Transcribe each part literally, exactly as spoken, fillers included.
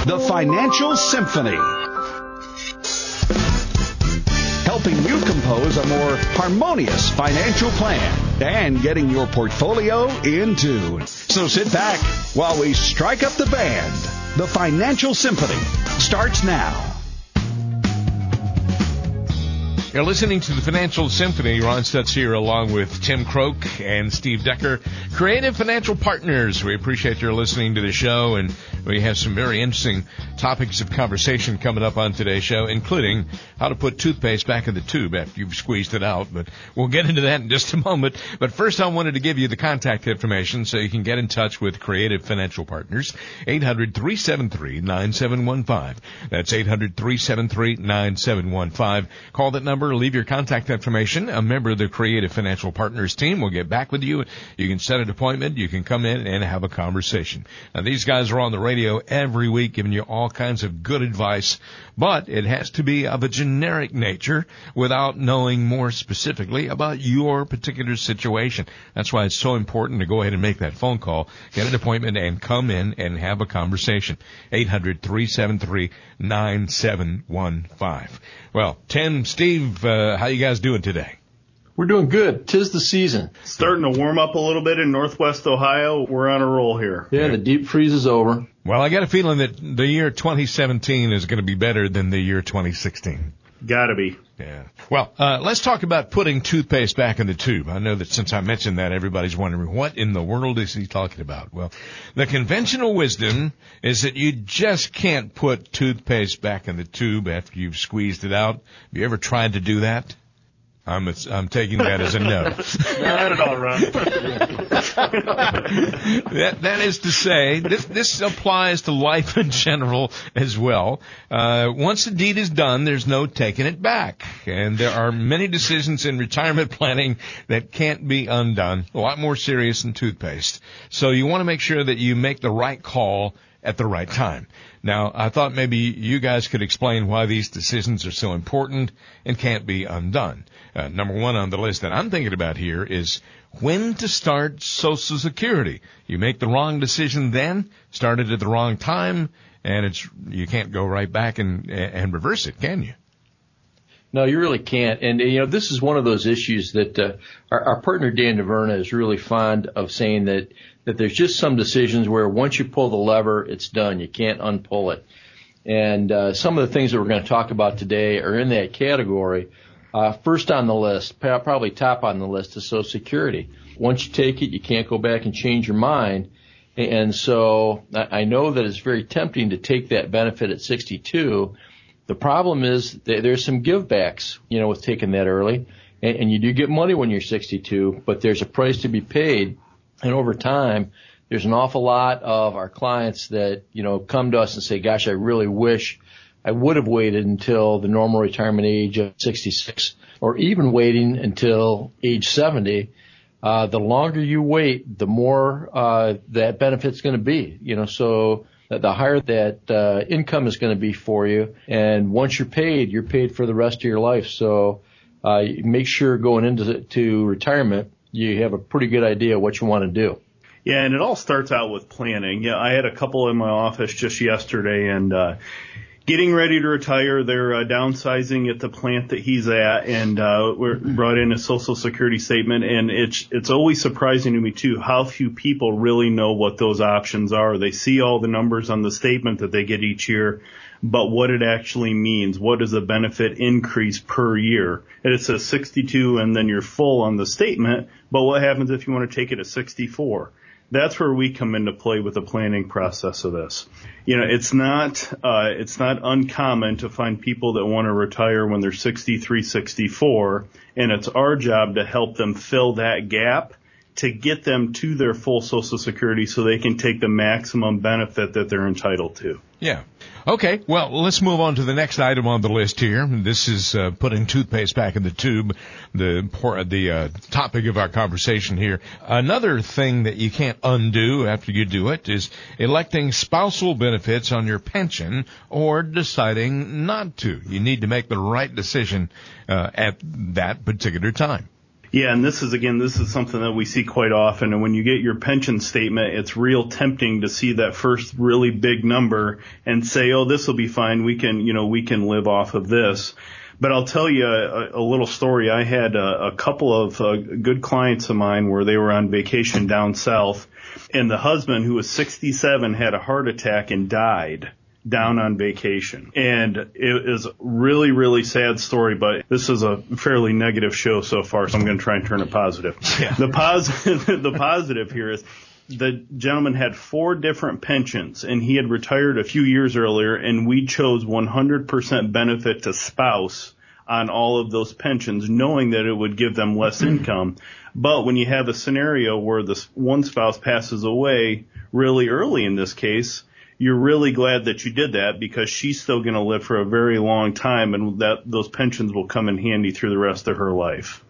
The Financial Symphony. Helping you compose a more harmonious financial plan and getting your portfolio in tune. So sit back while we strike up the band. The Financial Symphony starts now. You're listening to the Financial Symphony. Ron Stutz here along with Tim Croak and Steve Decker, Creative Financial Partners. We appreciate your listening to the show, and we have some very interesting topics of conversation coming up on today's show, including how to put toothpaste back in the tube after you've squeezed it out. But we'll get into that in just a moment. But first, I wanted to give you the contact information so you can get in touch with Creative Financial Partners. eight hundred, three seven three, nine seven one five. That's eight hundred, three seven three, nine seven one five. Call that number. Leave your contact information. A member of the Creative Financial Partners team will get back with you. You can set an appointment. You can come in and have a conversation. Now, these guys are on the radio every week giving you all kinds of good advice, but it has to be of a generic nature without knowing more specifically about your particular situation. That's why it's so important to go ahead and make that phone call, get an appointment, and come in and have a conversation. eight hundred, three seven three, nine seven one five. Well, Tim, Steve, uh, how you guys doing today? We're doing good. 'Tis the season. Starting to warm up a little bit in Northwest Ohio. We're on a roll here. Yeah, the deep freeze is over. Well, I got a feeling that the year twenty seventeen is going to be better than the year twenty sixteen. Gotta be. Yeah. Well, uh, let's talk about putting toothpaste back in the tube. I know that since I mentioned that, everybody's wondering, what in the world is he talking about? Well, the conventional wisdom is that you just can't put toothpaste back in the tube after you've squeezed it out. Have you ever tried to do that? I'm a, I'm taking that as a no. Not at all, Ron. that, that is to say, this, this applies to life in general as well. Uh, once the deed is done, there's no taking it back. And there are many decisions in retirement planning that can't be undone, a lot more serious than toothpaste. So you want to make sure that you make the right call at the right time. Now, I thought maybe you guys could explain why these decisions are so important and can't be undone. Uh, number one on the list that I'm thinking about here is when to start Social Security. You make the wrong decision then, started at the wrong time, and it's you can't go right back and and reverse it, can you? No, you really can't. And, you know, this is one of those issues that uh, our, our partner Dan DeVerna is really fond of saying that, that there's just some decisions where once you pull the lever, it's done. You can't unpull it. And uh, some of the things that we're going to talk about today are in that category. Uh, first on the list, probably top on the list, is Social Security. Once you take it, you can't go back and change your mind. And so I know that it's very tempting to take that benefit at sixty-two. The problem is that there's some givebacks, you know, with taking that early. And, and you do get money when you're sixty-two, but there's a price to be paid. And over time, there's an awful lot of our clients that, you know, come to us and say, gosh, I really wish I would have waited until the normal retirement age of sixty-six, or even waiting until age seventy. Uh, the longer you wait, the more uh, that benefit's going to be, you know, so the higher that uh, income is going to be for you. And once you're paid, you're paid for the rest of your life. So uh, make sure going into to retirement, you have a pretty good idea what you want to do. Yeah, and it all starts out with planning. Yeah, I had a couple in my office just yesterday, and uh getting ready to retire. They're uh, downsizing at the plant that he's at, and uh we're brought in a Social Security statement, and it's it's always surprising to me too how few people really know what those options are. They see all the numbers on the statement that they get each year, but what it actually means, what is the benefit increase per year? And it says sixty-two and then you're full on the statement, but what happens if you want to take it at sixty-four? That's where we come into play with the planning process of this. You know, it's not, uh, it's not uncommon to find people that want to retire when they're sixty-three, sixty-four, and it's our job to help them fill that gap to get them to their full Social Security so they can take the maximum benefit that they're entitled to. Yeah. Okay, well, let's move on to the next item on the list here. This is uh, putting toothpaste back in the tube, the the uh, topic of our conversation here. Another thing that you can't undo after you do it is electing spousal benefits on your pension or deciding not to. You need to make the right decision uh, at that particular time. Yeah, and this is, again, this is something that we see quite often. And when you get your pension statement, it's real tempting to see that first really big number and say, oh, this will be fine. We can, you know, we can live off of this. But I'll tell you a, a little story. I had a, a couple of uh, good clients of mine where they were on vacation down south, and the husband, who was sixty-seven, had a heart attack and died down on vacation. And it is a really, really sad story, but this is a fairly negative show so far, so I'm going to try and turn it positive. Yeah. The positive, the positive here is the gentleman had four different pensions, and he had retired a few years earlier, and we chose one hundred percent benefit to spouse on all of those pensions, knowing that it would give them less income. But when you have a scenario where the one spouse passes away really early in this case, you're really glad that you did that, because she's still going to live for a very long time, and that those pensions will come in handy through the rest of her life.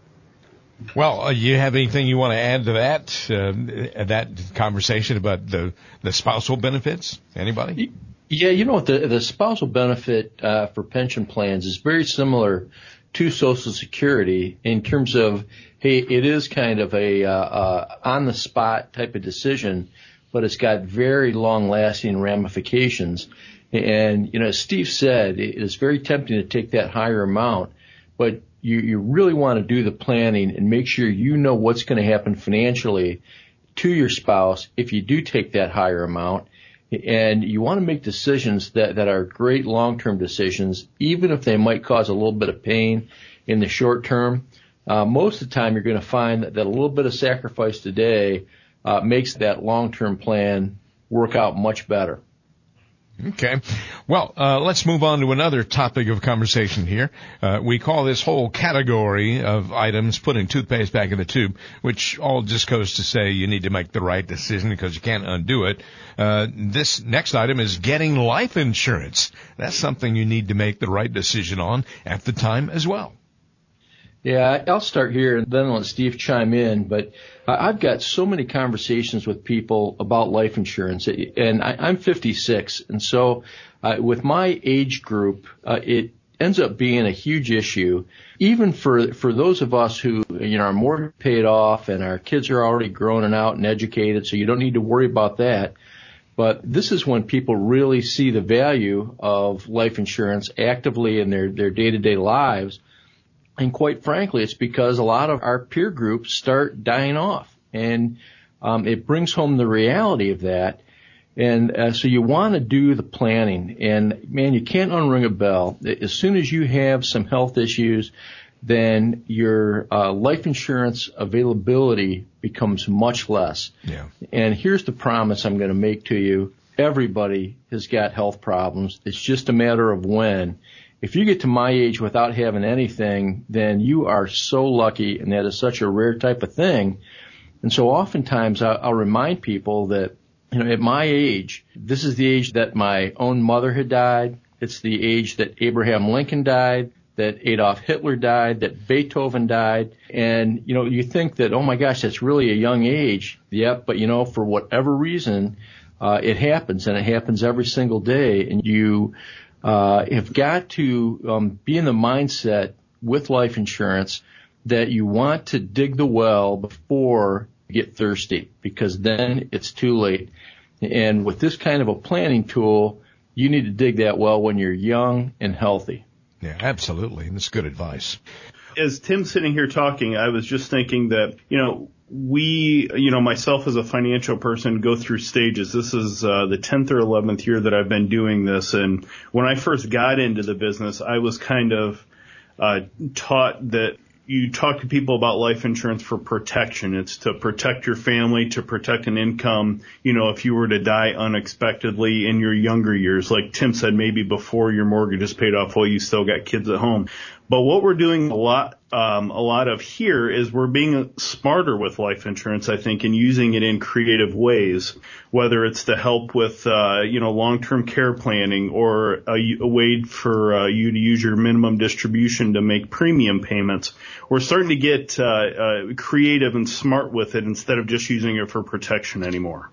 Well, uh, you have anything you want to add to that, uh, that conversation about the, the spousal benefits? Anybody? Yeah, you know what, the, the spousal benefit uh, for pension plans is very similar to Social Security in terms of, hey, it is kind of a uh, uh, on-the-spot type of decision, but it's got very long-lasting ramifications. And, you know, as Steve said, it is very tempting to take that higher amount, but you, you really want to do the planning and make sure you know what's going to happen financially to your spouse if you do take that higher amount. And you want to make decisions that, that are great long-term decisions, even if they might cause a little bit of pain in the short term. Uh, most of the time, you're going to find that, that a little bit of sacrifice today uh, makes that long-term plan work out much better. Okay. Well, uh, let's move on to another topic of conversation here. Uh, we call this whole category of items putting toothpaste back in the tube, which all just goes to say you need to make the right decision because you can't undo it. Uh, this next item is getting life insurance. That's something you need to make the right decision on at the time as well. Yeah, I'll start here and then let Steve chime in, but I've got so many conversations with people about life insurance, and I'm fifty-six, and so uh, with my age group, uh, it ends up being a huge issue, even for for those of us who, you know, our mortgage paid off and our kids are already grown and out and educated, so you don't need to worry about that. But this is when people really see the value of life insurance actively in their, their day-to-day lives. And quite frankly, it's because a lot of our peer groups start dying off. And um, it brings home the reality of that. And uh, so you want to do the planning. And, man, you can't unring a bell. As soon as you have some health issues, then your uh, life insurance availability becomes much less. Yeah. And here's the promise I'm going to make to you. Everybody has got health problems. It's just a matter of when. If you get to my age without having anything, then you are so lucky, and that is such a rare type of thing. And so oftentimes I'll, I'll remind people that, you know, at my age, this is the age that my own mother had died. It's the age that Abraham Lincoln died, that Adolf Hitler died, that Beethoven died. And, you know, you think that, oh, my gosh, that's really a young age. Yep, but, you know, for whatever reason, uh, it happens, and it happens every single day. And you uh have got to um be in the mindset with life insurance that you want to dig the well before you get thirsty, because then it's too late. And with this kind of a planning tool, you need to dig that well when you're young and healthy. Yeah, absolutely. And that's good advice. As Tim's sitting here talking, I was just thinking that, you know, we, you know, myself as a financial person go through stages. This is uh, the tenth or eleventh year that I've been doing this. And when I first got into the business, I was kind of uh, taught that you talk to people about life insurance for protection. It's to protect your family, to protect an income, you know, if you were to die unexpectedly in your younger years. Like Tim said, maybe before your mortgage is paid off while you still got kids at home. But what we're doing a lot, um, a lot of here is we're being smarter with life insurance, I think, and using it in creative ways, whether it's to help with, uh, you know, long-term care planning, or a, a way for uh, you to use your minimum distribution to make premium payments. We're starting to get uh, uh, creative and smart with it instead of just using it for protection anymore.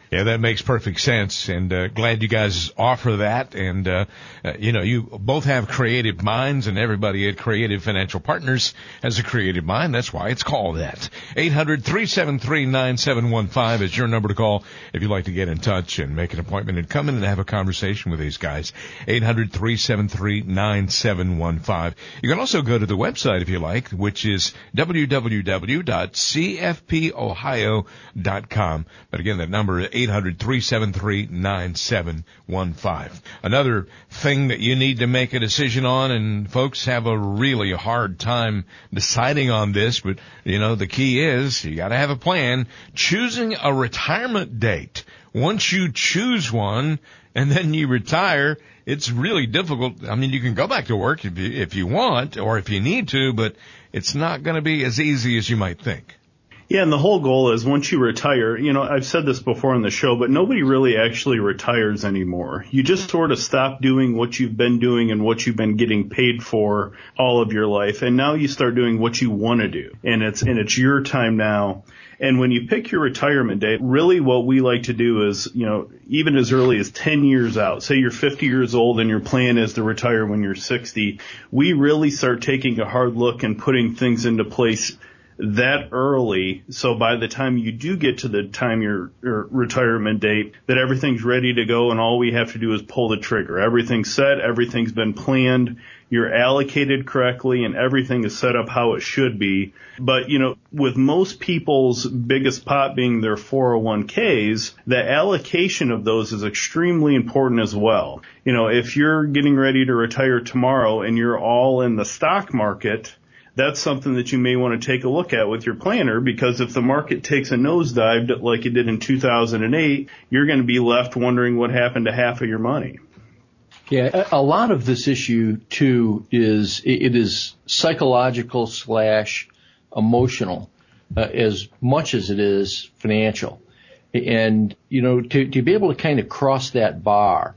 Yeah, that makes perfect sense, and uh, glad you guys offer that. And, uh, uh, you know, you both have creative minds, and everybody at Creative Financial Partners has a creative mind. That's why it's called that. eight hundred, three seven three, nine seven one five is your number to call if you'd like to get in touch and make an appointment and come in and have a conversation with these guys. eight hundred, three seven three, nine seven one five. You can also go to the website if you like, which is w w w dot c f p ohio dot com. But again, that number is eight hundred, three seven three, nine seven one five. Another thing that you need to make a decision on, and folks have a really hard time deciding on this, but, you know, the key is you got to have a plan. Choosing a retirement date. Once you choose one and then you retire, it's really difficult. I mean, you can go back to work if you, if you want or if you need to, but it's not going to be as easy as you might think. Yeah, and the whole goal is once you retire, you know, I've said this before on the show, but nobody really actually retires anymore. You just sort of stop doing what you've been doing and what you've been getting paid for all of your life. And now you start doing what you want to do. And it's, and it's your time now. And when you pick your retirement date, really what we like to do is, you know, even as early as ten years out, say you're fifty years old and your plan is to retire when you're sixty, we really start taking a hard look and putting things into place that early, so by the time you do get to the time your, your retirement date, that everything's ready to go and all we have to do is pull the trigger. Everything's set, everything's been planned, you're allocated correctly, and everything is set up how it should be. But, you know, with most people's biggest pot being their four oh one k's, the allocation of those is extremely important as well. You know, if you're getting ready to retire tomorrow and you're all in the stock market, that's something that you may want to take a look at with your planner, because if the market takes a nosedive like it did in two thousand eight, you're going to be left wondering what happened to half of your money. Yeah, a lot of this issue, too, is it is psychological slash emotional uh, as much as it is financial. And, you know, to, to be able to kind of cross that bar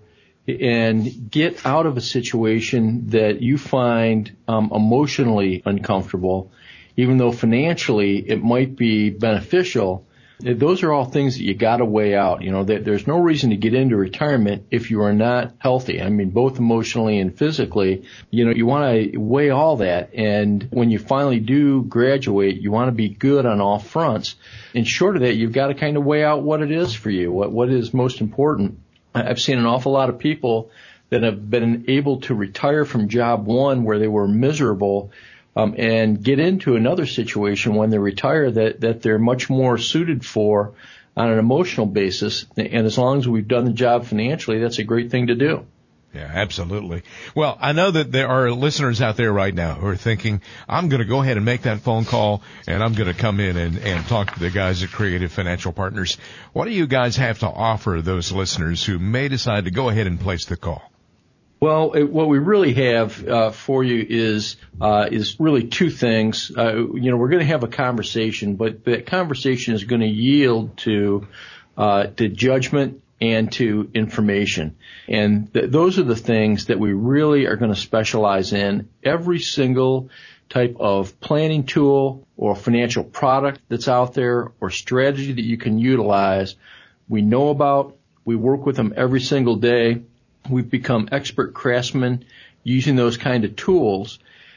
and get out of a situation that you find um, emotionally uncomfortable, even though financially it might be beneficial, those are all things that you got to weigh out. You know, that there's no reason to get into retirement if you are not healthy. I mean, both emotionally and physically. You know, you want to weigh all that. And when you finally do graduate, you want to be good on all fronts. And short of that, you've got to kind of weigh out what it is for you, what what is most important. I've seen an awful lot of people that have been able to retire from job one where they were miserable um, and get into another situation when they retire that, that they're much more suited for on an emotional basis. And as long as we've done the job financially, that's a great thing to do. Yeah, absolutely. Well, I know that there are listeners out there right now who are thinking, I'm going to go ahead and make that phone call, and I'm going to come in and, and talk to the guys at Creative Financial Partners. What do you guys have to offer those listeners who may decide to go ahead and place the call? Well, it, what we really have uh, for you is uh, is really two things. Uh, you know, we're going to have a conversation, but that conversation is going to yield to uh, to judgment and to information. And th- those are the things that we really are going to specialize in. Every single type of planning tool or financial product that's out there or strategy that you can utilize, we know about. We work with them every single day. We've become expert craftsmen using those kind of tools.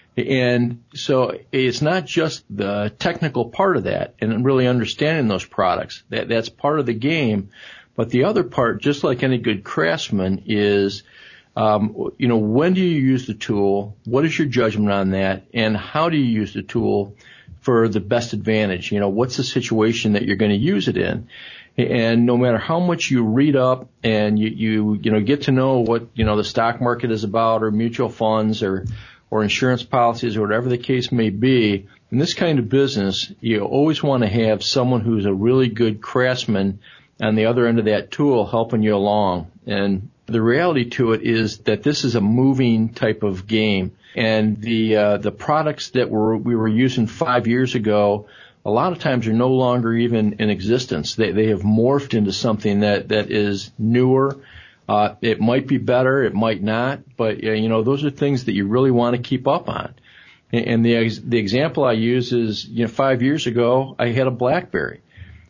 And so it's not just the technical part of that and really understanding those products. That that's part of the game. But the other part, just like any good craftsman, is, um, you know, when do you use the tool? What is your judgment on that? And how do you use the tool for the best advantage? You know, what's the situation that you're going to use it in? And no matter how much you read up and you, you, you know, get to know what, you know, the stock market is about or mutual funds or, or insurance policies or whatever the case may be, in this kind of business, you always want to have someone who's a really good craftsman on the other end of that tool helping you along. And the reality to it is that this is a moving type of game. And the uh, the products that were we were using five years ago, a lot of times are no longer even in existence. They they have morphed into something that, that is newer. Uh, it might be better, it might not, but uh, you know, those are things that you really want to keep up on. And, and the the example I use is, you know, five years ago I had a BlackBerry.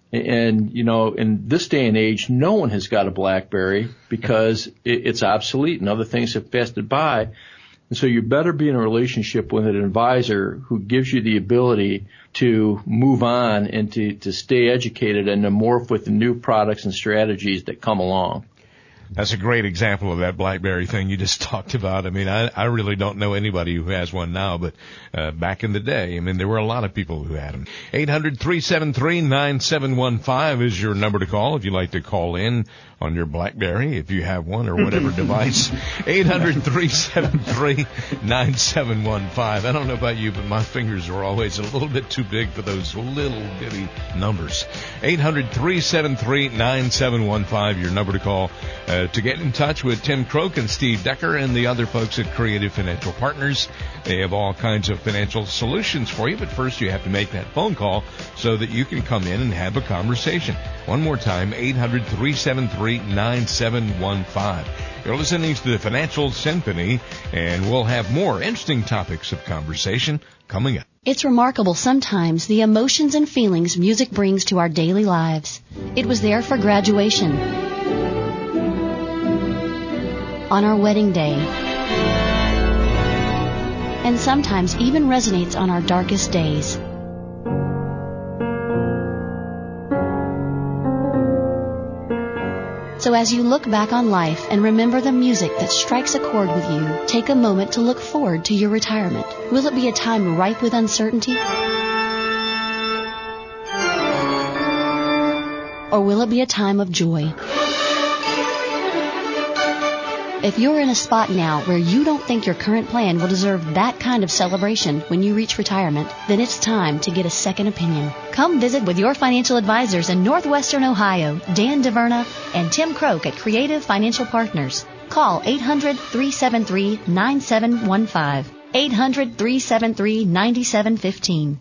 And, you know, in this day and age, no one has got a BlackBerry because it, it's obsolete and other things have passed it by. And so you better be in a relationship with an advisor who gives you the ability to move on and to, to stay educated and to morph with the new products and strategies that come along. That's a great example of that BlackBerry thing you just talked about. I mean, I, I really don't know anybody who has one now, but uh, back in the day, I mean, there were a lot of people who had them. eight hundred, three seven three, nine seven one five is your number to call if you'd like to call in on your BlackBerry, if you have one or whatever device. eight hundred, three seven three, nine seven one five. I don't know about you, but my fingers are always a little bit too big for those little bitty numbers. eight hundred, three seven three, nine seven one five, your number to call. Uh, to get in touch with Tim Croak and Steve Decker and the other folks at Creative Financial Partners. They have all kinds of financial solutions for you, but first you have to make that phone call so that you can come in and have a conversation. One more time, eight hundred, three seven three, nine seven one five. You're listening to the Financial Symphony, and we'll have more interesting topics of conversation coming up. It's remarkable sometimes the emotions and feelings music brings to our daily lives. It was there for graduation, on our wedding day, and sometimes even resonates on our darkest days. So as you look back on life and remember the music that strikes a chord with you, take a moment to look forward to your retirement. Will it be a time ripe with uncertainty? Or will it be a time of joy? If you're in a spot now where you don't think your current plan will deserve that kind of celebration when you reach retirement, then it's time to get a second opinion. Come visit with your financial advisors in Northwestern Ohio, Dan DeVerna and Tim Croak at Creative Financial Partners. Call eight hundred, three seven three, nine seven one five, eight hundred, three seven three, nine seven one five.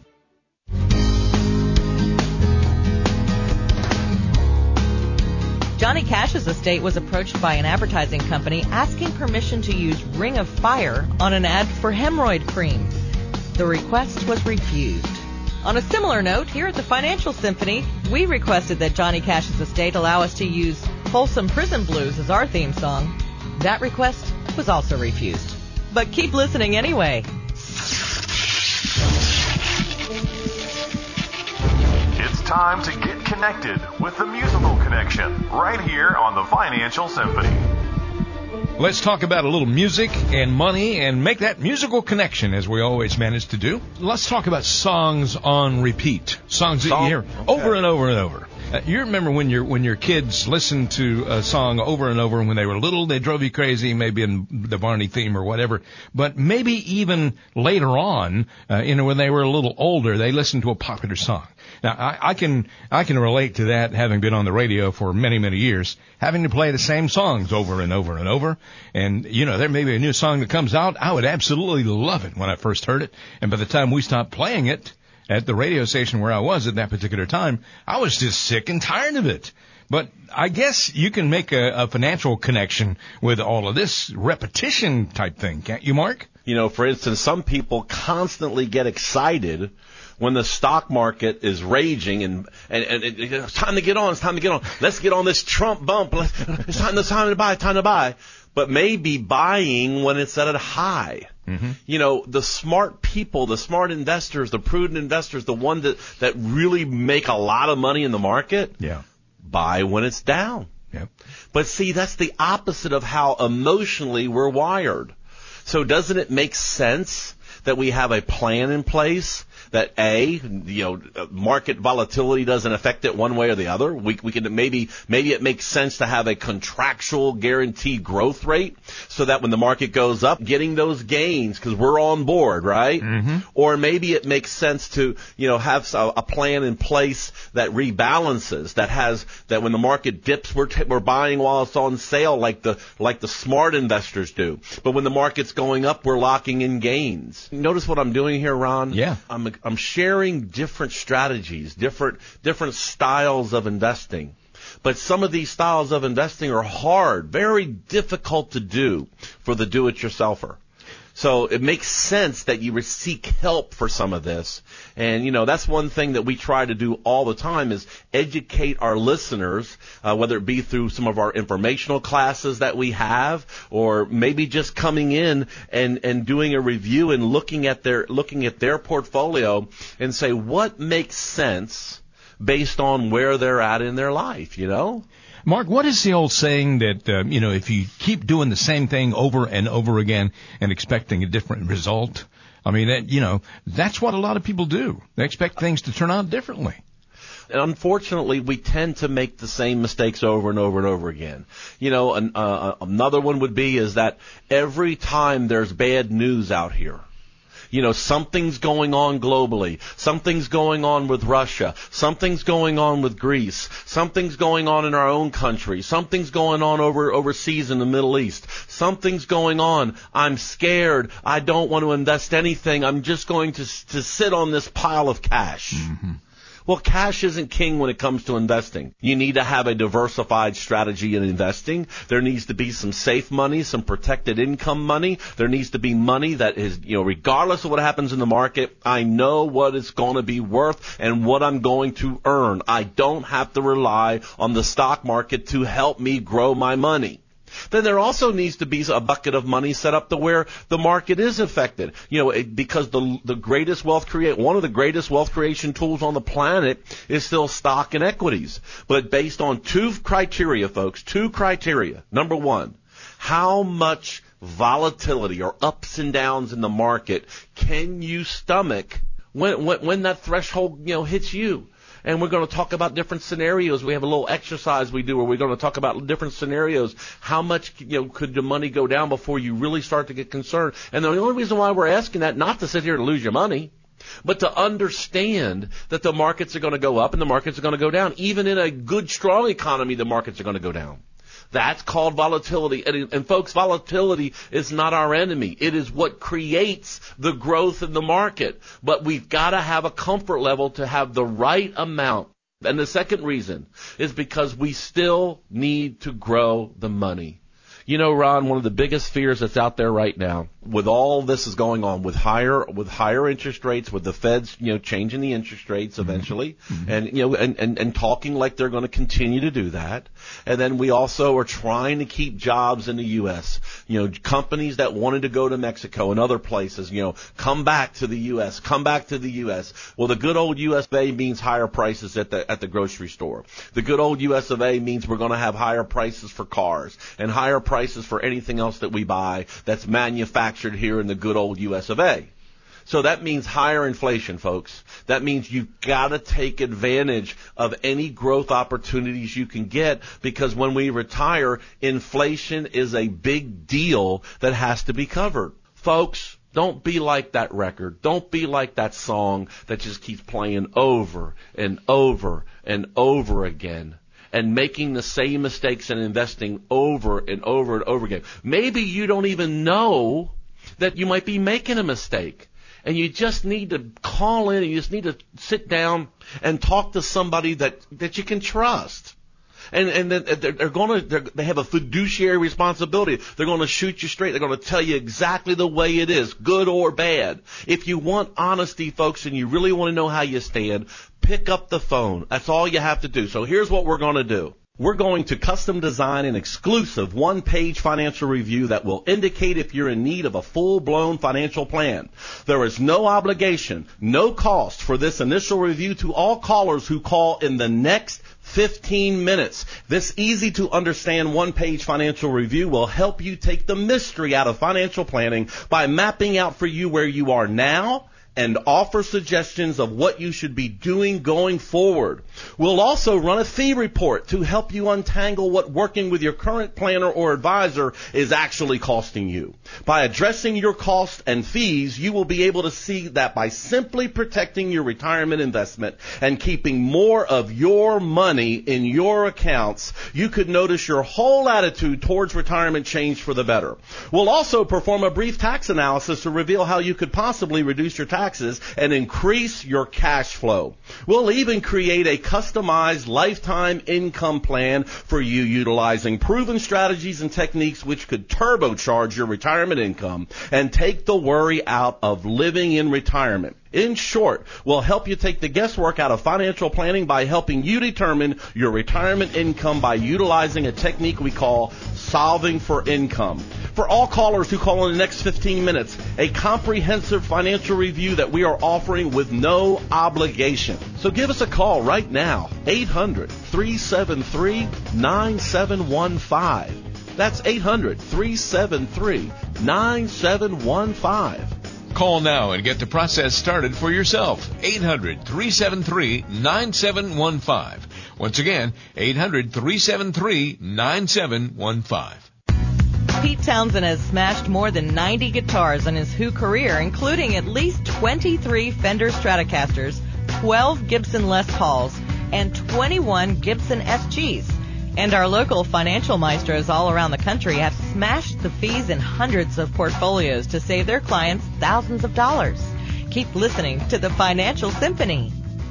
Johnny Cash's estate was approached by an advertising company asking permission to use Ring of Fire on an ad for hemorrhoid cream. The request was refused. On a similar note, here at the Financial Symphony, we requested that Johnny Cash's estate allow us to use Folsom Prison Blues as our theme song. That request was also refused. But keep listening anyway. It's time to get connected with the Musical Connection right here on the Financial Symphony. Let's talk about a little music and money and make that musical connection as we always manage to do. Let's talk about songs on repeat. Songs that Song? you hear Okay. over and over and over. Uh, you remember when your when your kids listened to a song over and over, and when they were little, they drove you crazy, maybe in the Barney theme or whatever. But maybe even later on, uh, you know, when they were a little older, they listened to a popular song. Now, I, I can I can relate to that, having been on the radio for many, many years, having to play the same songs over and over and over. And, you know, there may be a new song that comes out. I would absolutely love it when I first heard it. And by the time we stopped playing it at the radio station where I was at that particular time, I was just sick and tired of it. But I guess you can make a, a financial connection with all of this repetition type thing, can't you, Mark? You know, for instance, some people constantly get excited when the stock market is raging and, and, and it, it's time to get on, it's time to get on. Let's get on this Trump bump. Let's, it's time, it's time to buy, time to buy. But maybe buying when it's at a high. Mm-hmm. You know, the smart people, the smart investors, the prudent investors, the one that, that really make a lot of money in the market, yeah, buy when it's down. Yep. But see, that's the opposite of how emotionally we're wired. So doesn't it make sense that we have a plan in place that A, you know, market volatility doesn't affect it one way or the other? We, we can maybe, maybe it makes sense to have a contractual guaranteed growth rate so that when the market goes up, getting those gains because we're on board, right? Mm-hmm. Or maybe it makes sense to, you know, have a, a plan in place that rebalances, that has, that when the market dips, we're, t- we're buying while it's on sale like the, like the smart investors do. But when the market's going up, we're locking in gains. Notice what I'm doing here, Ron? Yeah. I'm I'm sharing different strategies, different different styles of investing. But some of these styles of investing are hard, very difficult to do for the do-it-yourselfer. So it makes sense that you seek help for some of this. And, you know, that's one thing that we try to do all the time is educate our listeners, uh, whether it be through some of our informational classes that we have, or maybe just coming in and, and doing a review and looking at their, looking at their portfolio and say, what makes sense based on where they're at in their life, you know? Mark, what is the old saying that, uh, you know, if you keep doing the same thing over and over again and expecting a different result? I mean, that, you know, that's what a lot of people do. They expect things to turn out differently. And unfortunately, we tend to make the same mistakes over and over and over again. You know, an, uh, another one would be is that every time there's bad news out here, you know, something's going on globally. Something's going on with Russia. Something's going on with Greece. Something's going on in our own country. Something's going on over overseas in the Middle East. Something's going on. I'm scared. I don't want to invest anything. I'm just going to to sit on this pile of cash. Mm-hmm. Well, cash isn't king when it comes to investing. You need to have a diversified strategy in investing. There needs to be some safe money, some protected income money. There needs to be money that is, you know, regardless of what happens in the market, I know what it's going to be worth and what I'm going to earn. I don't have to rely on the stock market to help me grow my money. Then there also needs to be a bucket of money set up to where the market is affected. You know, it, because the the greatest wealth create one of the greatest wealth creation tools on the planet is still stock and equities. But based on two criteria, folks, two criteria. Number one, how much volatility or ups and downs in the market can you stomach when when, when that threshold, you know, hits you? And we're going to talk about different scenarios. We have a little exercise we do where we're going to talk about different scenarios. How much, you know, could the money go down before you really start to get concerned? And the only reason why we're asking that, not to sit here to lose your money, but to understand that the markets are going to go up and the markets are going to go down. Even in a good, strong economy, the markets are going to go down. That's called volatility. And, and folks, volatility is not our enemy. It is what creates the growth in the market. But we've got to have a comfort level to have the right amount. And the second reason is because we still need to grow the money. You know, Ron, one of the biggest fears that's out there right now, with all this is going on, with higher with higher interest rates, with the Feds, you know, changing the interest rates eventually, mm-hmm. and you know, and, and, and talking like they're going to continue to do that. And then we also are trying to keep jobs in the U S. You know, companies that wanted to go to Mexico and other places, you know, come back to the U S, come back to the U S. Well, the good old U S of A means higher prices at the at the grocery store. The good old U S of A means we're going to have higher prices for cars and higher prices prices for anything else that we buy that's manufactured here in the good old U S of A. So that means higher inflation, folks. That means you've got to take advantage of any growth opportunities you can get, because when we retire, inflation is a big deal that has to be covered. Folks, don't be like that record. Don't be like that song that just keeps playing over and over and over again, and making the same mistakes and investing over and over and over again. Maybe you don't even know that you might be making a mistake, and you just need to call in and you just need to sit down and talk to somebody that, that you can trust. And, and they're, they're going to, they have a fiduciary responsibility. They're going to shoot you straight. They're going to tell you exactly the way it is, good or bad. If you want honesty, folks, and you really want to know how you stand, pick up the phone. That's all you have to do. So here's what we're going to do. We're going to custom design an exclusive one-page financial review that will indicate if you're in need of a full-blown financial plan. There is no obligation, no cost for this initial review to all callers who call in the next fifteen minutes. This easy-to-understand one-page financial review will help you take the mystery out of financial planning by mapping out for you where you are now and offer suggestions of what you should be doing going forward. We'll also run a fee report to help you untangle what working with your current planner or advisor is actually costing you. By addressing your costs and fees, you will be able to see that by simply protecting your retirement investment and keeping more of your money in your accounts, you could notice your whole attitude towards retirement change for the better. We'll also perform a brief tax analysis to reveal how you could possibly reduce your tax taxes and increase your cash flow. We'll even create a customized lifetime income plan for you utilizing proven strategies and techniques which could turbocharge your retirement income and take the worry out of living in retirement. In short, we'll help you take the guesswork out of financial planning by helping you determine your retirement income by utilizing a technique we call solving for income. For all callers who call in the next fifteen minutes, a comprehensive financial review that we are offering with no obligation. So give us a call right now, eight hundred, three seven three, nine seven one five. That's eight hundred, three seven three, nine seven one five. Call now and get the process started for yourself. eight hundred, three seven three, nine seven one five. Once again, eight hundred, three seven three, nine seven one five. Pete Townsend has smashed more than ninety guitars in his Who career, including at least twenty-three Fender Stratocasters, twelve Gibson Les Pauls, and twenty-one Gibson S Gs. And our local financial maestros all around the country have smashed the fees in hundreds of portfolios to save their clients thousands of dollars. Keep listening to the Financial Symphony.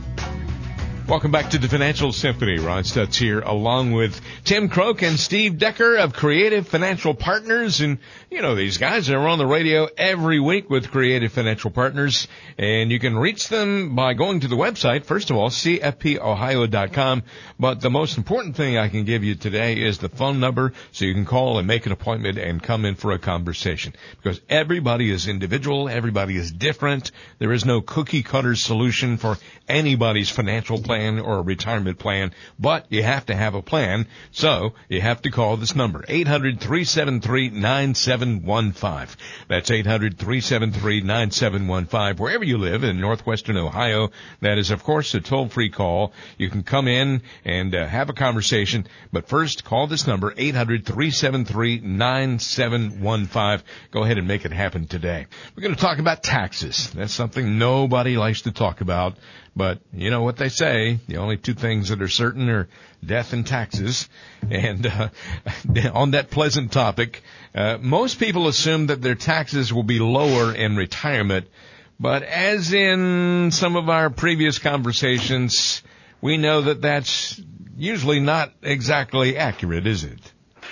Welcome back to the Financial Symphony. Ron Stutz here along with Tim Croak and Steve Decker of Creative Financial Partners. And, you know, these guys are on the radio every week with Creative Financial Partners. And you can reach them by going to the website, first of all, c f p ohio dot com. But the most important thing I can give you today is the phone number so you can call and make an appointment and come in for a conversation. Because everybody is individual. Everybody is different. There is no cookie cutter solution for anybody's financial plan or a retirement plan, but you have to have a plan, so you have to call this number, eight hundred, three seven three, nine seven one five. That's eight hundred, three seven three, nine seven one five. Wherever you live in northwestern Ohio, that is, of course, a toll-free call. You can come in and uh, have a conversation, but first, call this number, eight hundred, three seven three, nine seven one five. Go ahead and make it happen today. We're going to talk about taxes. That's something nobody likes to talk about. But you know what they say, the only two things that are certain are death and taxes. And uh, on that pleasant topic, uh, most people assume that their taxes will be lower in retirement. But as in some of our previous conversations, we know that that's usually not exactly accurate, is it?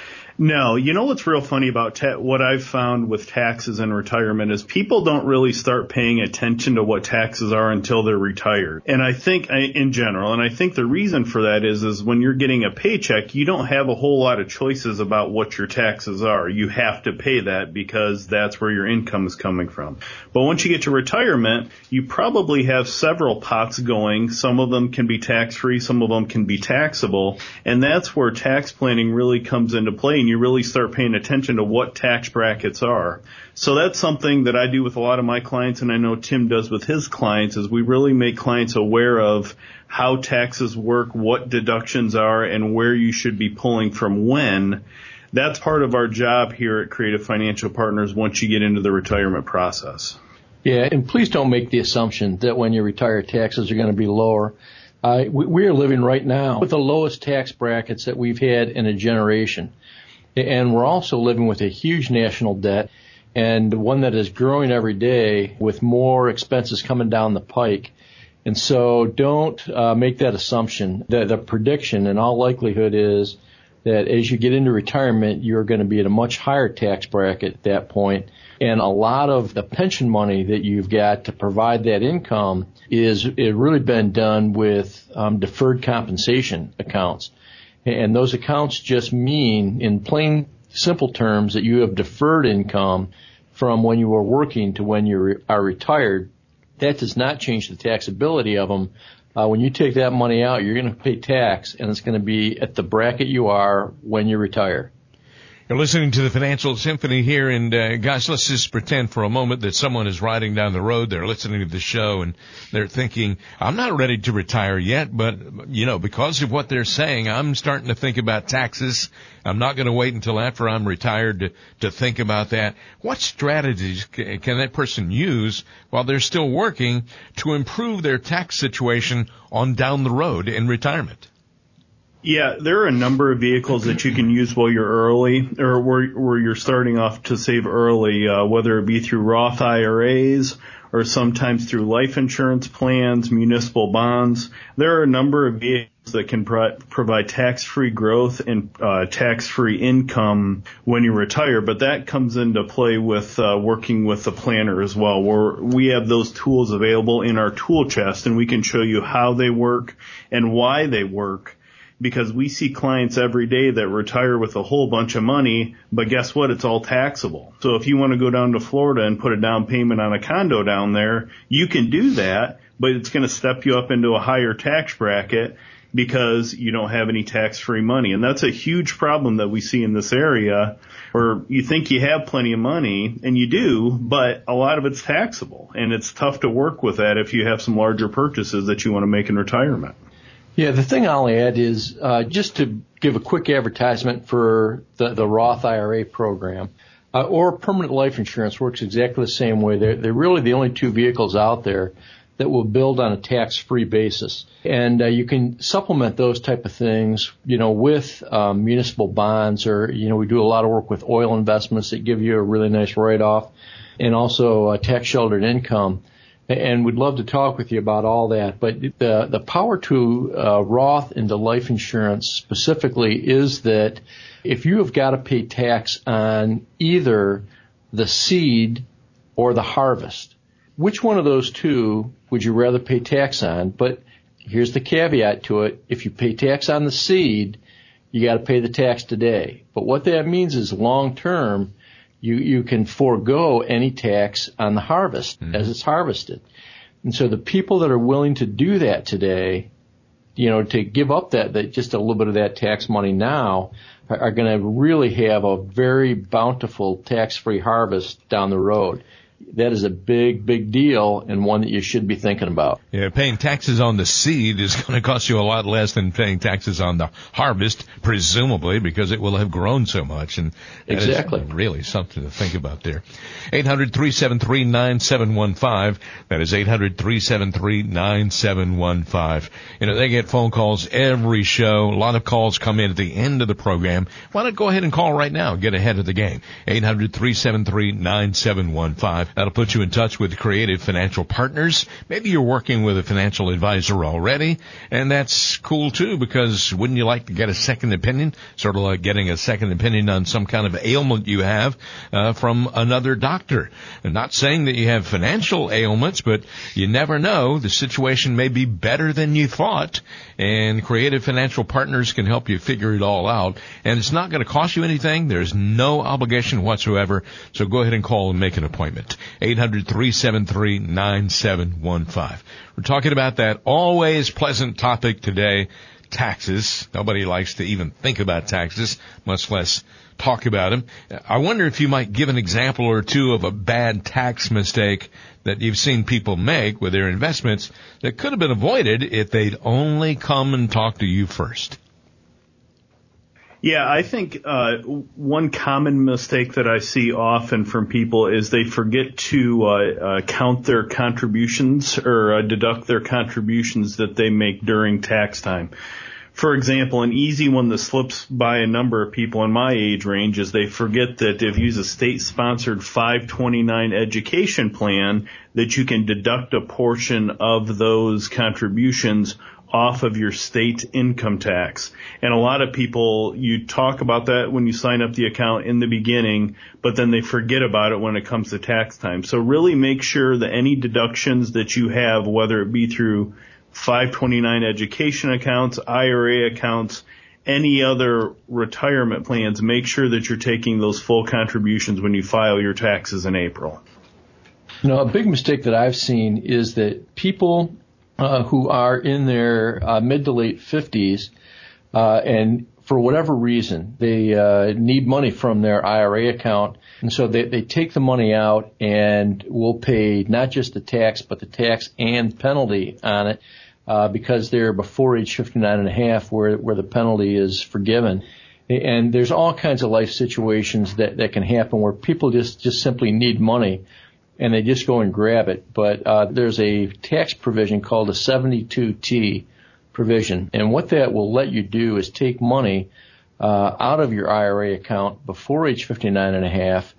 No, you know what's real funny about ta- what I've found with taxes and retirement is people don't really start paying attention to what taxes are until they're retired. And I think I, in general, and I think the reason for that is, is when you're getting a paycheck, you don't have a whole lot of choices about what your taxes are. You have to pay that because that's where your income is coming from. But once you get to retirement, you probably have several pots going. Some of them can be tax-free, some of them can be taxable, and that's where tax planning really comes into play. And you really start paying attention to what tax brackets are. So that's something that I do with a lot of my clients, and I know Tim does with his clients, is we really make clients aware of how taxes work, what deductions are, and where you should be pulling from when. That's part of our job here at Creative Financial Partners once you get into the retirement process. Yeah, and please don't make the assumption that when you retire, taxes are going to be lower. Uh, we, we are living right now with the lowest tax brackets that we've had in a generation. And we're also living with a huge national debt, and one that is growing every day with more expenses coming down the pike. And so don't uh, make that assumption. The, the prediction in all likelihood is that as you get into retirement, you're going to be at a much higher tax bracket at that point. And a lot of the pension money that you've got to provide that income is it really been done with um, deferred compensation accounts. And those accounts just mean, in plain, simple terms, that you have deferred income from when you were working to when you re- are retired. That does not change the taxability of them. Uh, when you take that money out, you're going to pay tax, and it's going to be at the bracket you are when you retire. You're listening to the Financial Symphony here, and uh, guys, let's just pretend for a moment that someone is riding down the road. They're listening to the show, and they're thinking, I'm not ready to retire yet, but, you know, because of what they're saying, I'm starting to think about taxes. I'm not going to wait until after I'm retired to, to think about that. What strategies can, can that person use while they're still working to improve their tax situation on down the road in retirement? Yeah, there are a number of vehicles that you can use while you're early, or where, where you're starting off to save early, uh, whether it be through Roth I R As or sometimes through life insurance plans, municipal bonds. There are a number of vehicles that can pro- provide tax-free growth and uh, tax-free income when you retire, but that comes into play with uh, working with the planner as well, where we have those tools available in our tool chest, and we can show you how they work and why they work, because we see clients every day that retire with a whole bunch of money, but guess what? It's all taxable. So if you want to go down to Florida and put a down payment on a condo down there, you can do that, but it's going to step you up into a higher tax bracket because you don't have any tax-free money. And that's a huge problem that we see in this area, where you think you have plenty of money, and you do, but a lot of it's taxable. And it's tough to work with that if you have some larger purchases that you want to make in retirement. Yeah, the thing I'll add is uh, just to give a quick advertisement for the, the Roth I R A program. Uh, or permanent life insurance works exactly the same way. They're, they're really the only two vehicles out there that will build on a tax-free basis. And uh, you can supplement those type of things, you know, with um, municipal bonds, or, you know, we do a lot of work with oil investments that give you a really nice write-off, and also uh, tax-sheltered income. And we'd love to talk with you about all that. But the, the power to uh, Roth into life insurance specifically is that if you have got to pay tax on either the seed or the harvest, which one of those two would you rather pay tax on? But here's the caveat to it. If you pay tax on the seed, you got to pay the tax today. But what that means is long term, you, you can forego any tax on the harvest mm-hmm. as it's harvested. And so the people that are willing to do that today, you know, to give up that, that just a little bit of that tax money now, are, are going to really have a very bountiful tax-free harvest down the road. That is a big, big deal, and one that you should be thinking about. Yeah, paying taxes on the seed is going to cost you a lot less than paying taxes on the harvest, presumably, because it will have grown so much. And that exactly. is really something to think about there. eight hundred, three seven three, nine seven one five. That is eight hundred, three seven three, nine seven one five. You know, they get phone calls every show. A lot of calls come in at the end of the program. Why not go ahead and call right now? Get ahead of the game. eight hundred, three seven three, nine seven one five. That'll put you in touch with Creative Financial Partners. Maybe you're working with a financial advisor already, and that's cool too, because wouldn't you like to get a second opinion? Sort of like getting a second opinion on some kind of ailment you have uh, from another doctor. I'm not saying that you have financial ailments, but you never know. The situation may be better than you thought, and Creative Financial Partners can help you figure it all out. And it's not going to cost you anything. There's no obligation whatsoever, so go ahead and call and make an appointment. eight hundred, three seven three, nine seven one five. We're talking about that always pleasant topic today, taxes. Nobody likes to even think about taxes, much less talk about them. I wonder if you might give an example or two of a bad tax mistake that you've seen people make with their investments that could have been avoided if they'd only come and talk to you first. Yeah, I think uh one common mistake that I see often from people is they forget to uh, uh count their contributions or uh, deduct their contributions that they make during tax time. For example, an easy one that slips by a number of people in my age range is they forget that if you use a state-sponsored five twenty-nine education plan, that you can deduct a portion of those contributions off of your state income tax. And a lot of people, you talk about that when you sign up the account in the beginning, but then they forget about it when it comes to tax time. So really make sure that any deductions that you have, whether it be through five twenty-nine education accounts, I R A accounts, any other retirement plans, make sure that you're taking those full contributions when you file your taxes in April. You know, a big mistake that I've seen is that people Uh, who are in their uh, mid to late fifties, uh, and for whatever reason, they uh, need money from their I R A account, and so they, they take the money out and will pay not just the tax, but the tax and penalty on it, uh, because they're before age fifty-nine and a half, where where the penalty is forgiven. And there's all kinds of life situations that, that can happen where people just, just simply need money, and they just go and grab it. But uh, there's a tax provision called a seventy-two T provision, and what that will let you do is take money uh, out of your I R A account before age fifty-nine and a half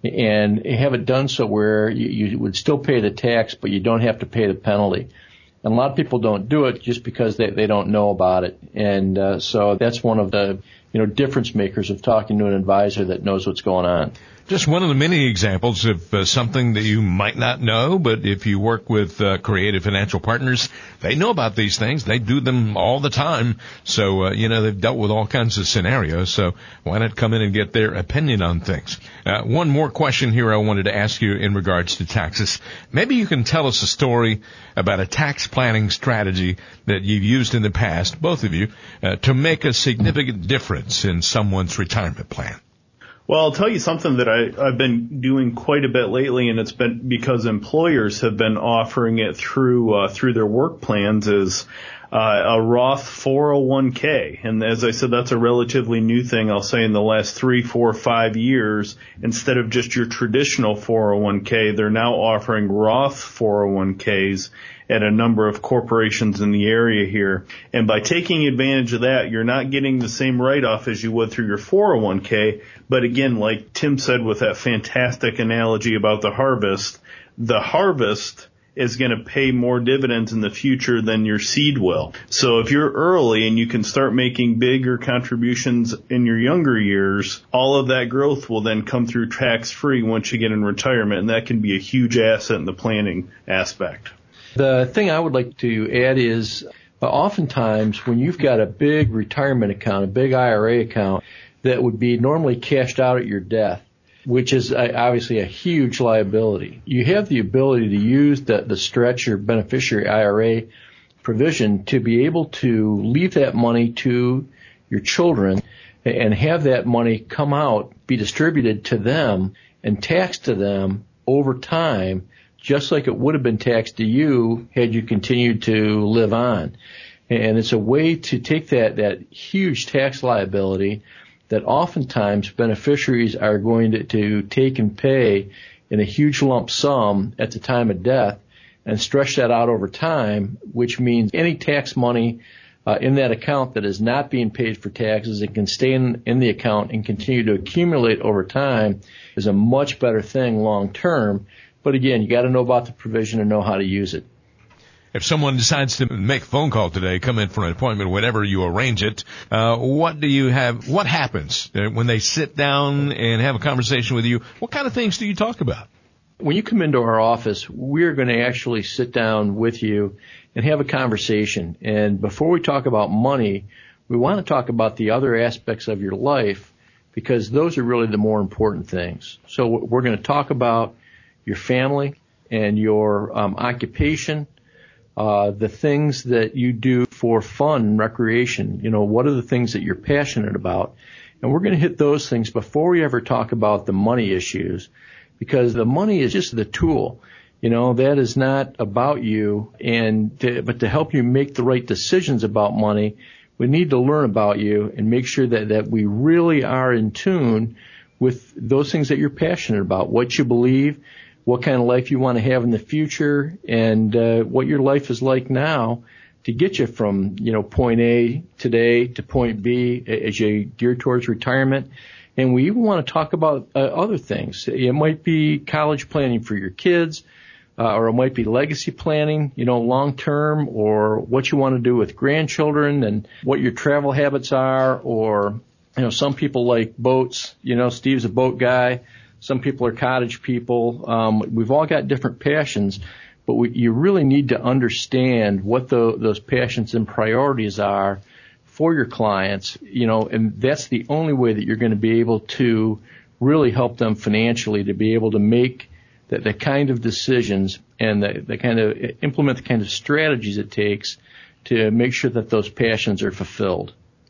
and have it done so where you, you would still pay the tax, but you don't have to pay the penalty. And a lot of people don't do it just because they, they don't know about it. And uh, so that's one of the, you know, difference makers of talking to an advisor that knows what's going on. Just one of the many examples of uh, something that you might not know, but if you work with uh, Creative Financial Partners, they know about these things. They do them all the time. So, uh, you know, they've dealt with all kinds of scenarios. So why not come in and get their opinion on things? Uh, one more question here I wanted to ask you in regards to taxes. Maybe you can tell us a story about a tax planning strategy that you've used in the past, both of you, uh, to make a significant difference in someone's retirement plan. Well, I'll tell you something that I, I've been doing quite a bit lately, and it's been because employers have been offering it through uh, through their work plans, is uh, a Roth four oh one k. And as I said, that's a relatively new thing, I'll say, in the last three, four, five years. Instead of just your traditional four oh one k, they're now offering Roth four oh one k's at a number of corporations in the area here. And by taking advantage of that, you're not getting the same write-off as you would through your four oh one k. But again, like Tim said with that fantastic analogy about the harvest, the harvest is going to pay more dividends in the future than your seed will. So if you're early and you can start making bigger contributions in your younger years, all of that growth will then come through tax-free once you get in retirement, and that can be a huge asset in the planning aspect. The thing I would like to add is uh, oftentimes when you've got a big retirement account, a big I R A account that would be normally cashed out at your death, which is uh, obviously a huge liability, you have the ability to use the, the stretch or beneficiary I R A provision to be able to leave that money to your children and have that money come out, be distributed to them and taxed to them over time, just like it would have been taxed to you had you continued to live on. And it's a way to take that, that huge tax liability that oftentimes beneficiaries are going to, to take and pay in a huge lump sum at the time of death and stretch that out over time, which means any tax money uh, in that account that is not being paid for taxes and can stay in, in the account and continue to accumulate over time is a much better thing long term. But again, you got to know about the provision and know how to use it. If someone decides to make a phone call today, come in for an appointment, whenever you arrange it, uh, what do you have, what happens when they sit down and have a conversation with you? What kind of things do you talk about? When you come into our office, we're going to actually sit down with you and have a conversation. And before we talk about money, we want to talk about the other aspects of your life because those are really the more important things. So we're going to talk about your family and your um, occupation, uh, the things that you do for fun and recreation. You know, what are the things that you're passionate about? And we're going to hit those things before we ever talk about the money issues, because the money is just the tool. You know, that is not about you. And to, but to help you make the right decisions about money, we need to learn about you and make sure that, that we really are in tune with those things that you're passionate about, what you believe, what kind of life you want to have in the future, and uh, what your life is like now to get you from, you know, point A today to point B as you gear towards retirement. And we even want to talk about uh, other things. It might be college planning for your kids, uh, or it might be legacy planning, you know, long term, or what you want to do with grandchildren and what your travel habits are, or, you know, some people like boats. You know, Steve's a boat guy. Some people are cottage people. Um, we've all got different passions, but we, you really need to understand what the, those passions and priorities are for your clients, you know, and that's the only way that you're going to be able to really help them financially to be able to make the, the kind of decisions and the, the kind of implement the kind of strategies it takes to make sure that those passions are fulfilled.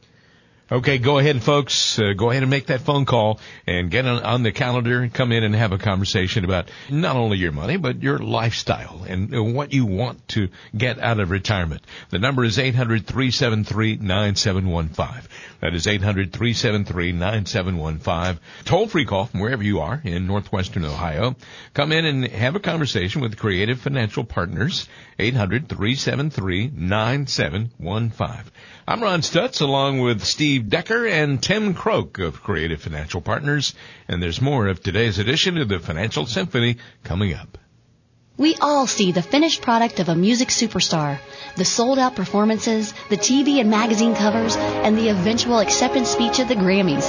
Okay, go ahead, folks. Uh, go ahead and make that phone call and get on, on the calendar and come in and have a conversation about not only your money, but your lifestyle and uh, what you want to get out of retirement. The number is eight hundred, three seven three, nine seven one five. That is eight hundred, three seven three, nine seven one five. Toll-free call from wherever you are in northwestern Ohio. Come in and have a conversation with Creative Financial Partners, eight hundred, three seven three, nine seven one five. I'm Ron Stutz along with Steve Steve Decker and Tim Croak of Creative Financial Partners. And there's more of today's edition of the Financial Symphony coming up. We all see the finished product of a music superstar, the sold-out performances, the T V and magazine covers, and the eventual acceptance speech at the Grammys.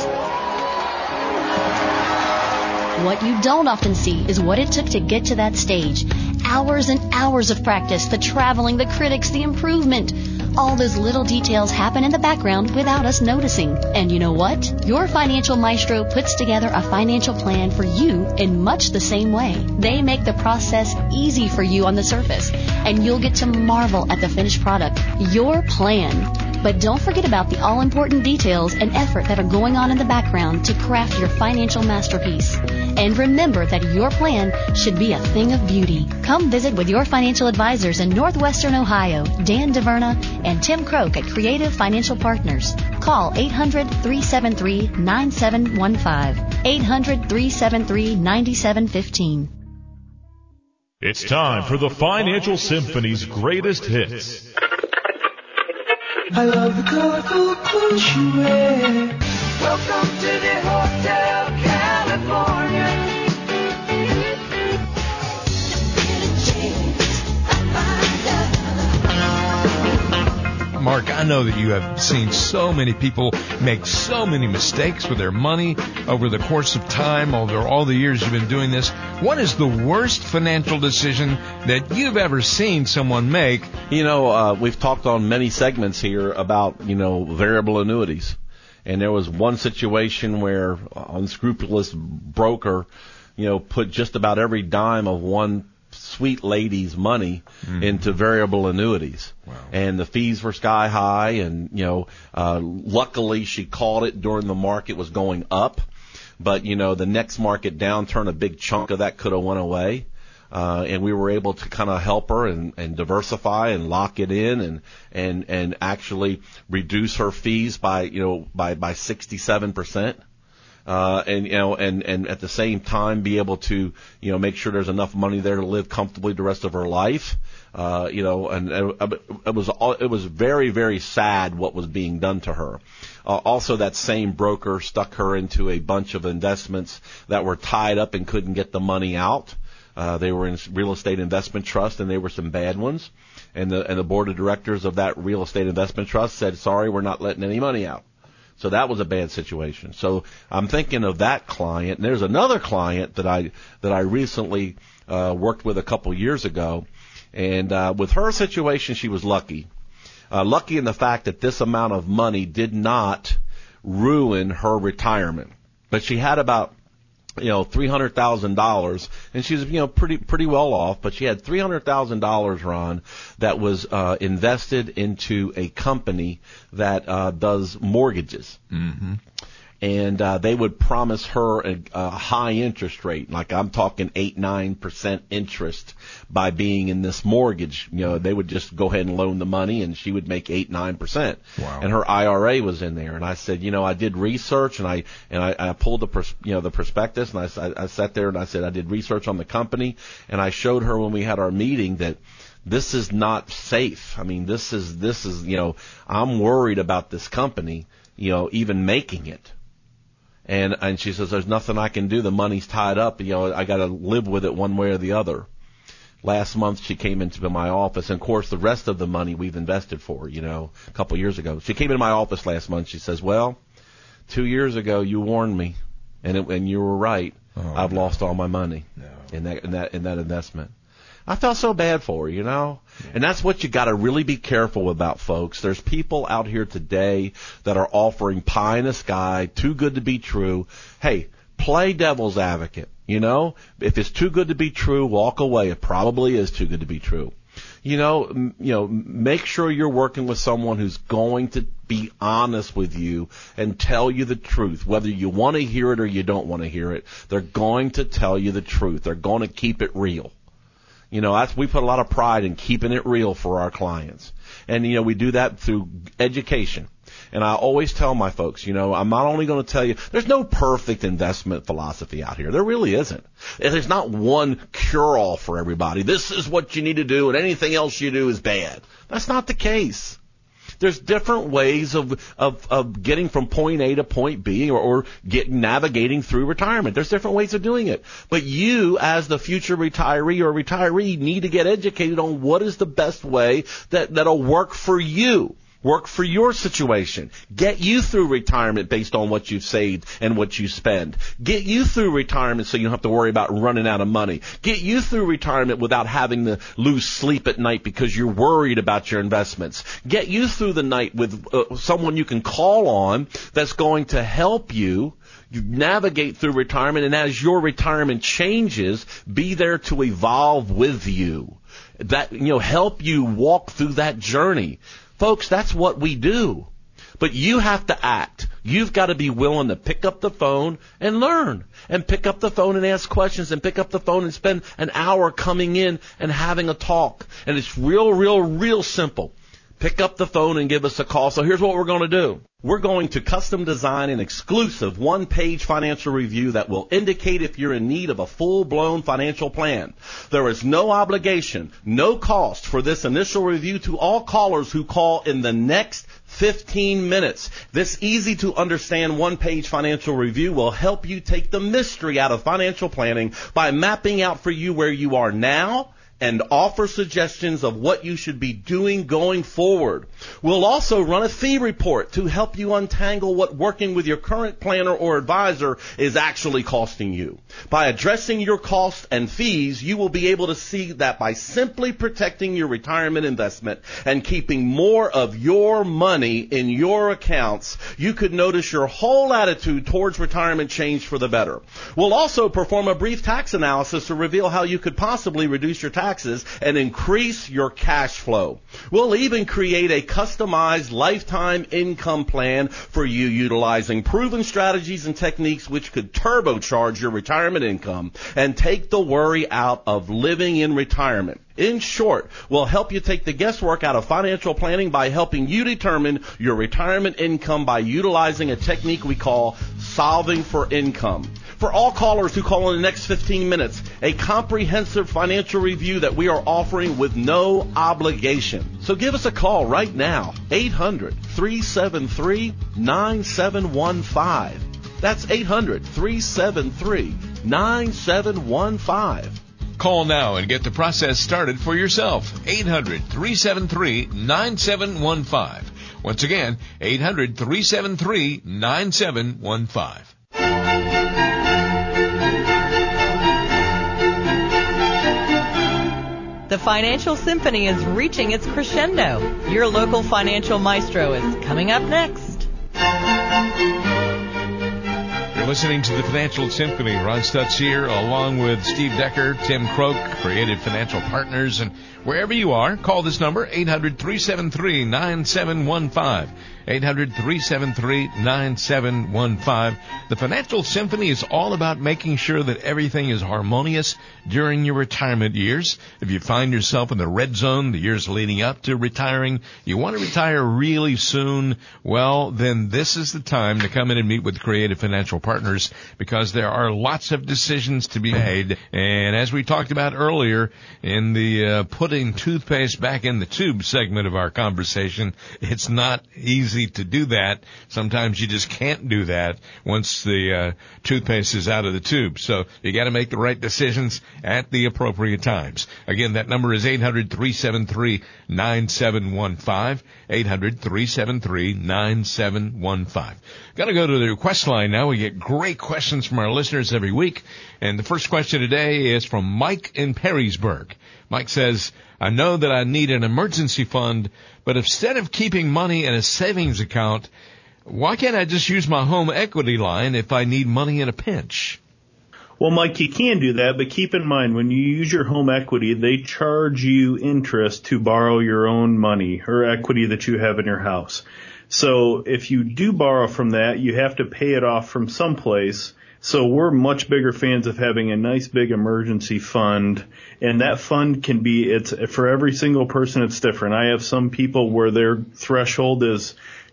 What you don't often see is what it took to get to that stage. Hours and hours of practice, the traveling, the critics, the improvement. All those little details happen in the background without us noticing. And you know what? Your financial maestro puts together a financial plan for you in much the same way. They make the process easy for you on the surface, and you'll get to marvel at the finished product. Your plan. But don't forget about the all-important details and effort that are going on in the background to craft your financial masterpiece. And remember that your plan should be a thing of beauty. Come visit with your financial advisors in Northwestern Ohio, Dan DeVerna and Tim Croak at Creative Financial Partners. Call eight hundred, three seven three, nine seven one five. eight hundred, three seven three, nine seven one five. It's time for the Financial Symphony's greatest hits. I love the colorful clothes you wear. Welcome to the Hotel California. Mark, I know that you have seen so many people make so many mistakes with their money over the course of time, over all the years you've been doing this. What is the worst financial decision that you've ever seen someone make? You know, uh, we've talked on many segments here about, you know, variable annuities. And there was one situation where an unscrupulous broker, you know, put just about every dime of one sweet lady's money mm. into variable annuities. Wow. And the fees were sky high, and, you know, uh, luckily she called it during the market was going up. But, you know, the next market downturn, a big chunk of that could have went away. Uh, and we were able to kind of help her and, and diversify and lock it in and, and, and actually reduce her fees by, you know, by, by sixty-seven percent. Uh, and, you know, and, and at the same time be able to, you know, make sure there's enough money there to live comfortably the rest of her life. Uh, you know, and it, it was, it was very, very sad what was being done to her. Uh, also, that same broker stuck her into a bunch of investments that were tied up and couldn't get the money out. Uh, they were in real estate investment trust, and they were some bad ones. And the, and the board of directors of that real estate investment trust said, sorry, we're not letting any money out. So that was a bad situation. So I'm thinking of that client. And there's another client that I that I recently uh, worked with a couple years ago. And uh, with her situation, she was lucky. Uh, lucky in the fact that this amount of money did not ruin her retirement. But she had about, you know, three hundred thousand dollars, and she was, you know, pretty pretty well off, but she had three hundred thousand dollars, Ron, that was uh, invested into a company that uh, does mortgages. Mm-hmm. And uh, they would promise her a, a high interest rate, like I'm talking eight, nine percent interest by being in this mortgage. You know, they would just go ahead and loan the money, and she would make eight, nine percent. Wow. And her I R A was in there. And I said, you know, I did research, and I and I, I pulled the pros, you know the prospectus, and I, I sat there and I said I did research on the company, and I showed her when we had our meeting that this is not safe. I mean, this is this is you know, I'm worried about this company, you know, even making it. And and she says, there's nothing I can do. The money's tied up. You know, I got to live with it one way or the other. Last month, she came into my office. And, of course, the rest of the money we've invested for, you know, a couple years ago. She came into my office last month. She says, well, two years ago, you warned me, and it, and you were right. Oh, I've no. lost all my money no. in that in that in that investment. I felt so bad for her, you know. Yeah. And that's what you got to really be careful about, folks. There's people out here today that are offering pie in the sky, too good to be true. Hey, play devil's advocate, you know. If it's too good to be true, walk away. It probably is too good to be true. You know, m- you know, make sure you're working with someone who's going to be honest with you and tell you the truth. Whether you want to hear it or you don't want to hear it, they're going to tell you the truth. They're going to keep it real. You know, that's, we put a lot of pride in keeping it real for our clients. And, you know, we do that through education. And I always tell my folks, you know, I'm not only going to tell you, there's no perfect investment philosophy out here. There really isn't. There's not one cure-all for everybody. This is what you need to do, and anything else you do is bad. That's not the case. there's different ways of, of, of getting from point A to point B or, or get, navigating through retirement. There's different ways of doing it. But you, as the future retiree or retiree, need to get educated on what is the best way that, that'll work for you. Work for your situation. Get you through retirement based on what you've saved and what you spend. Get you through retirement so you don't have to worry about running out of money. Get you through retirement without having to lose sleep at night because you're worried about your investments. Get you through the night with uh, someone you can call on that's going to help you. You navigate through retirement, and as your retirement changes, be there to evolve with you. That, you know, help you walk through that journey. Folks, that's what we do. But you have to act. You've got to be willing to pick up the phone and learn. And pick up the phone and ask questions. And pick up the phone and spend an hour coming in and having a talk. And it's real, real, real simple. Pick up the phone and give us a call. So here's what we're going to do. We're going to custom design an exclusive one-page financial review that will indicate if you're in need of a full-blown financial plan. There is no obligation, no cost for this initial review to all callers who call in the next fifteen minutes. This easy-to-understand one-page financial review will help you take the mystery out of financial planning by mapping out for you where you are now and offer suggestions of what you should be doing going forward. We'll also run a fee report to help you untangle what working with your current planner or advisor is actually costing you. By addressing your costs and fees, you will be able to see that by simply protecting your retirement investment and keeping more of your money in your accounts, you could notice your whole attitude towards retirement change for the better. We'll also perform a brief tax analysis to reveal how you could possibly reduce your tax taxes and increase your cash flow. We'll even create a customized lifetime income plan for you utilizing proven strategies and techniques which could turbocharge your retirement income and take the worry out of living in retirement. In short, we'll help you take the guesswork out of financial planning by helping you determine your retirement income by utilizing a technique we call solving for income. For all callers who call in the next fifteen minutes, a comprehensive financial review that we are offering with no obligation. So give us a call right now, eight hundred, three seven three, nine seven one five. That's eight hundred, three seven three, nine seven one five. Call now and get the process started for yourself. eight hundred, three seven three, nine seven one five. Once again, eight hundred, three seven three, nine seven one five. The Financial Symphony is reaching its crescendo. Your local financial maestro is coming up next. You're listening to the Financial Symphony. Ron Stutz here, along with Steve Decker, Tim Croak, Creative Financial Partners, and wherever you are, call this number, eight hundred, three seven three, nine seven one five. eight hundred, three seven three, nine seven one five. The Financial Symphony is all about making sure that everything is harmonious during your retirement years. If you find yourself in the red zone the years leading up to retiring, you want to retire really soon, well, then this is the time to come in and meet with Creative Financial Partners, because there are lots of decisions to be made. And as we talked about earlier in the uh, putting toothpaste back in the tube segment of our conversation, it's not easy to do that. Sometimes you just can't do that once the uh, toothpaste is out of the tube. So you got to make the right decisions at the appropriate times. Again, that number is eight hundred, three seven three, nine seven one five. eight hundred, three seven three, nine seven one five. Got to go to the request line now. We get great questions from our listeners every week. And the first question today is from Mike in Perrysburg. Mike says, I know that I need an emergency fund, but instead of keeping money in a savings account, why can't I just use my home equity line if I need money in a pinch? Well, Mike, you can do that, but keep in mind, when you use your home equity, they charge you interest to borrow your own money or equity that you have in your house. So if you do borrow from that, you have to pay it off from someplace. So we're much bigger fans of having a nice big emergency fund, and that fund can be, it's for every single person it's different. I have some people where their threshold is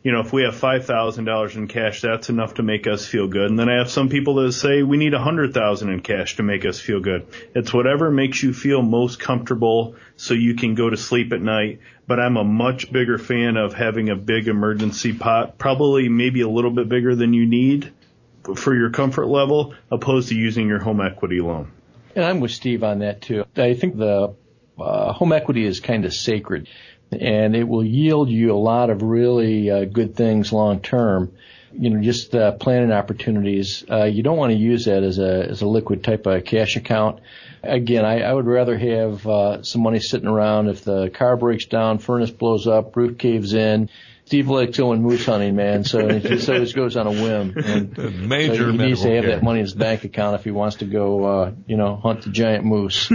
you know, if we have five thousand dollars in cash, that's enough to make us feel good. And then I have some people that say we need one hundred thousand dollars in cash to make us feel good. It's whatever makes you feel most comfortable so you can go to sleep at night. But I'm a much bigger fan of having a big emergency pot, probably maybe a little bit bigger than you need for your comfort level, opposed to using your home equity loan. And I'm with Steve on that too. I think the uh, home equity is kind of sacred, and it will yield you a lot of really uh, good things long term. You know, just uh, planning opportunities. Uh, you don't want to use that as a as a liquid type of cash account. Again, I, I would rather have uh, some money sitting around if the car breaks down, furnace blows up, roof caves in. Steve likes going moose hunting, man, so it just always goes on a whim. And Major so he needs to have care. that money in his bank account if he wants to go, uh, you know, hunt the giant moose.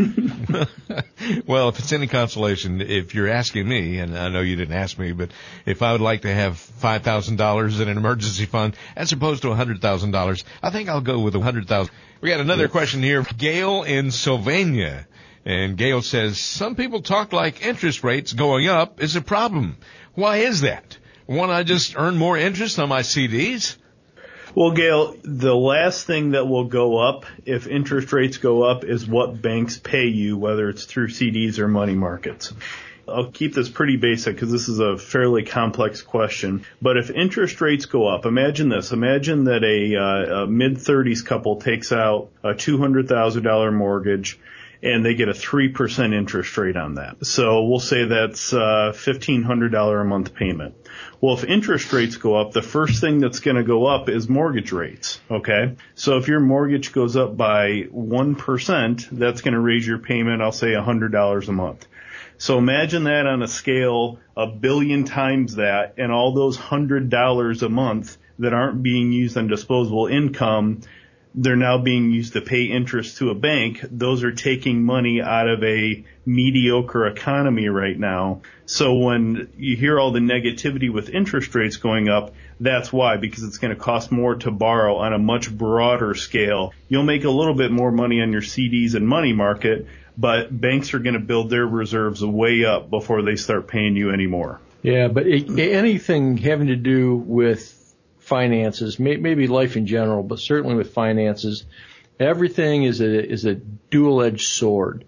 Well, if it's any consolation, if you're asking me, and I know you didn't ask me, but if I would like to have five thousand dollars in an emergency fund as opposed to one hundred thousand dollars, I think I'll go with one hundred thousand dollars. We got another question here. Gail in Sylvania. And Gail says, some people talk like interest rates going up is a problem. Why is that? Won't I just earn more interest on my C Ds? Well, Gail, the last thing that will go up if interest rates go up is what banks pay you, whether it's through C Ds or money markets. I'll keep this pretty basic because this is a fairly complex question. But if interest rates go up, imagine this. Imagine that a, uh, a mid-thirties couple takes out a two hundred thousand dollars mortgage and they get a three percent interest rate on that. So we'll say that's uh fifteen hundred dollars a month payment. Well, if interest rates go up, the first thing that's going to go up is mortgage rates, okay? So if your mortgage goes up by one percent, that's going to raise your payment, I'll say one hundred dollars a month. So imagine that on a scale a billion times that, and all those one hundred dollars a month that aren't being used on disposable income, they're now being used to pay interest to a bank. Those are taking money out of a mediocre economy right now. So when you hear all the negativity with interest rates going up, that's why, because it's going to cost more to borrow on a much broader scale. You'll make a little bit more money on your C Ds and money market, but banks are going to build their reserves way up before they start paying you anymore. Yeah, but it, anything having to do with finances, may, maybe life in general, but certainly with finances, everything is a is a dual-edged sword.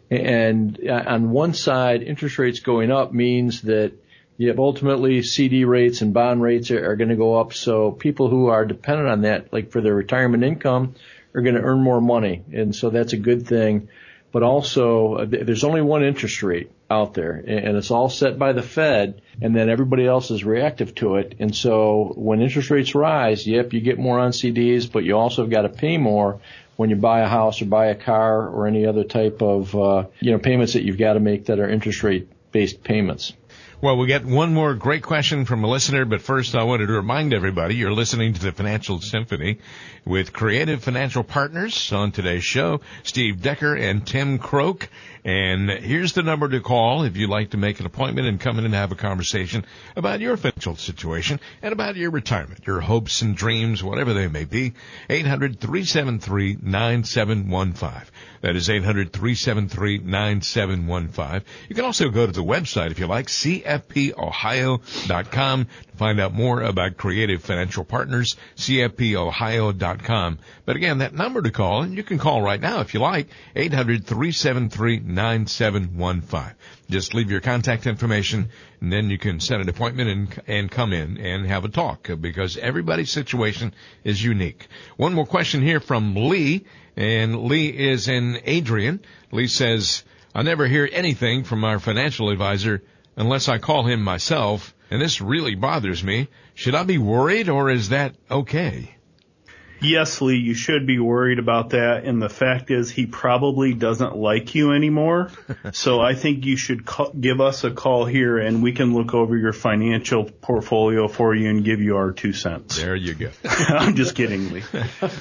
And on one side, interest rates going up means that you have ultimately C D rates and bond rates are, are going to go up. So people who are dependent on that, like for their retirement income, are going to earn more money. And so that's a good thing. But also, uh, there's only one interest rate out there, and it's all set by the Fed, and then everybody else is reactive to it. And so when interest rates rise, yep, you get more on C Ds, but you also have got to pay more when you buy a house or buy a car or any other type of, uh, you know, payments that you've got to make that are interest rate-based payments. Well, we got one more great question from a listener, but first I wanted to remind everybody you're listening to the Financial Symphony with Creative Financial Partners on today's show, Steve Decker and Tim Croak. And here's the number to call if you'd like to make an appointment and come in and have a conversation about your financial situation and about your retirement, your hopes and dreams, whatever they may be. eight hundred, three seven three, nine seven one five. That is eight hundred, three seven three, nine seven one five. You can also go to the website if you like, C F P Ohio dot com, to find out more about Creative Financial Partners, C F P Ohio dot com. But again, that number to call, and you can call right now if you like, eight hundred, three seven three, nine seven one five. Just leave your contact information, and then you can set an appointment and and come in and have a talk, because everybody's situation is unique. One more question here from Lee, and Lee is in Adrian. Lee says, I never hear anything from our financial advisor unless I call him myself, and this really bothers me. Should I be worried, or is that okay? Yes, Lee, you should be worried about that. And the fact is he probably doesn't like you anymore. So I think you should call, give us a call here, and we can look over your financial portfolio for you and give you our two cents. There you go. I'm just kidding, Lee.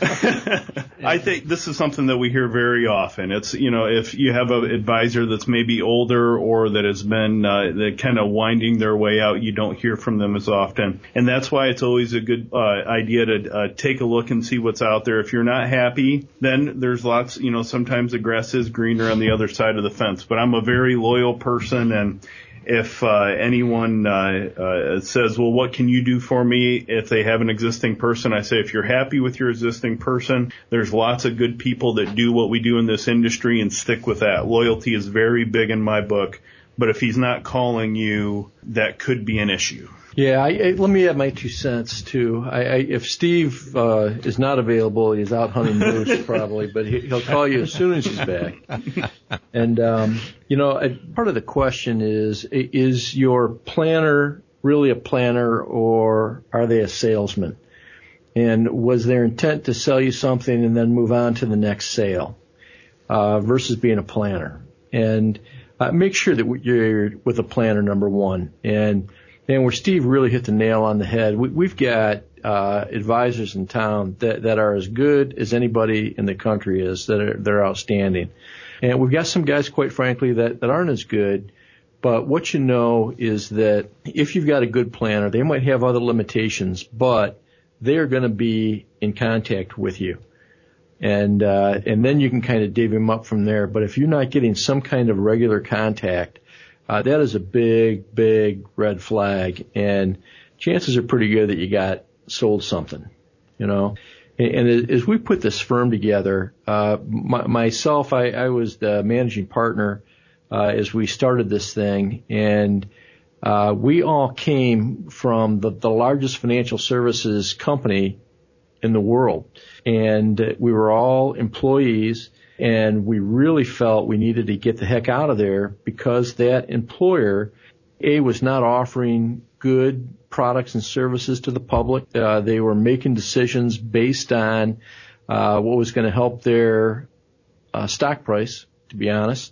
I think this is something that we hear very often. It's, you know, if you have an advisor that's maybe older or that has been uh, that kind of winding their way out, you don't hear from them as often. And that's why it's always a good uh, idea to uh, take a look and see what's out there. If you're not happy, then there's lots, you know, sometimes the grass is greener on the other side of the fence. But I'm a very loyal person, and if uh, anyone uh, uh, says, well, what can you do for me if they have an existing person? I say, if you're happy with your existing person, there's lots of good people that do what we do in this industry, and stick with that. Loyalty is very big in my book, but if he's not calling you, that could be an issue. Yeah, I, I, let me add my two cents too. I, I, if Steve uh, is not available, he's out hunting moose probably, but he, he'll call you as soon as he's back. And um, you know, I, part of the question is: is your planner really a planner, or are they a salesman? And was their intent to sell you something and then move on to the next sale, uh, versus being a planner? And uh, make sure that you're with a planner, number one. And And where Steve really hit the nail on the head, we, we've got uh, advisors in town that, that are as good as anybody in the country is, that are they're outstanding. And we've got some guys, quite frankly, that, that aren't as good. But what you know is that if you've got a good planner, they might have other limitations, but they are going to be in contact with you. And uh, and then you can kind of dig them up from there. But if you're not getting some kind of regular contact, Uh, that is a big, big red flag, and chances are pretty good that you got sold something, you know. And, and as we put this firm together, uh, my, myself, I, I was the managing partner uh, as we started this thing, and uh, we all came from the, the largest financial services company in the world, and we were all employees. And we really felt we needed to get the heck out of there because that employer, A, was not offering good products and services to the public. Uh, they were making decisions based on uh, what was going to help their uh, stock price, to be honest.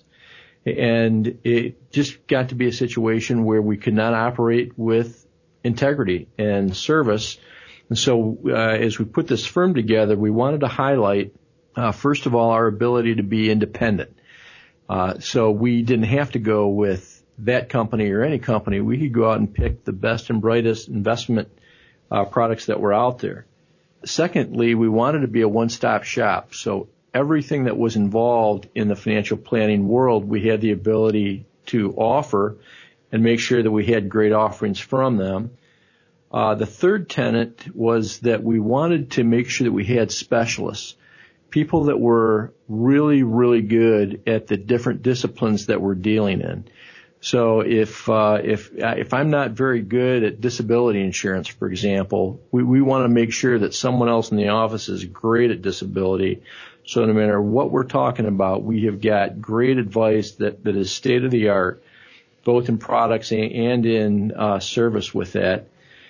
And it just got to be a situation where we could not operate with integrity and service. And so uh, as we put this firm together, we wanted to highlight Uh, first of all, our ability to be independent. Uh, so we didn't have to go with that company or any company. We could go out and pick the best and brightest investment uh, products that were out there. Secondly, we wanted to be a one-stop shop. So everything that was involved in the financial planning world, we had the ability to offer and make sure that we had great offerings from them. Uh, the third tenet was that we wanted to make sure that we had specialists. People that were really, really good at the different disciplines that we're dealing in. So if uh, if if I'm not very good at disability insurance, for example, we, we want to make sure that someone else in the office is great at disability. So no matter what we're talking about, we have got great advice that, that is state of the art, both in products and in uh, service with that.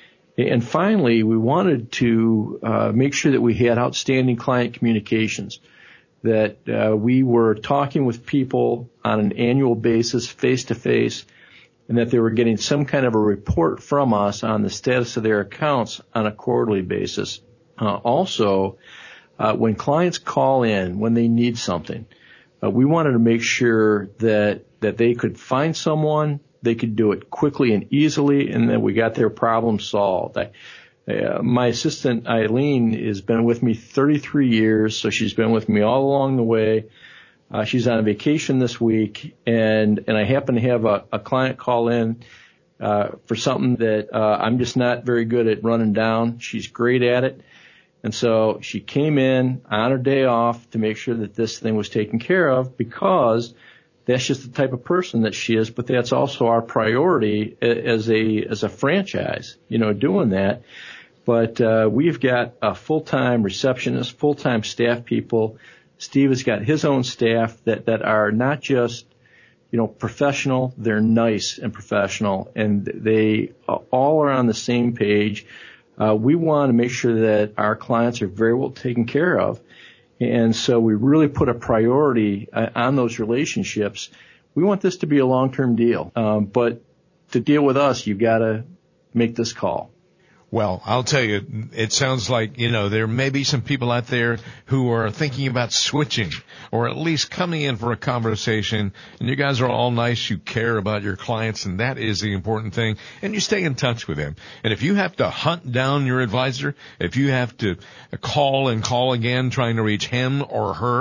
And finally, we wanted to uh, make sure that we had outstanding client communications, that uh, we were talking with people on an annual basis, face-to-face, and that they were getting some kind of a report from us on the status of their accounts on a quarterly basis. Uh, also, uh, when clients call in, when they need something, uh, we wanted to make sure that, that they could find someone, they could do it quickly and easily, and then we got their problem solved. I, uh, my assistant, Eileen, has been with me thirty-three years, so she's been with me all along the way. Uh, she's on vacation this week, and, and I happen to have a, a client call in uh, for something that uh, I'm just not very good at running down. She's great at it. And so she came in on her day off to make sure that this thing was taken care of, because that's just the type of person that she is, but that's also our priority as a as a franchise, you know, doing that. But uh, we've got a full-time receptionist, full-time staff people. Steve has got his own staff that, that are not just, you know, professional, they're nice and professional, and they all are on the same page. Uh, we want to make sure that our clients are very well taken care of. And so we really put a priority uh, on those relationships. We want this to be a long-term deal. Um, but to deal with us, you've got to make this call. Well, I'll tell you, it sounds like, you know, there may be some people out there who are thinking about switching or at least coming in for a conversation. And you guys are all nice. You care about your clients, and that is the important thing. And you stay in touch with them. And if you have to hunt down your advisor, if you have to call and call again trying to reach him or her,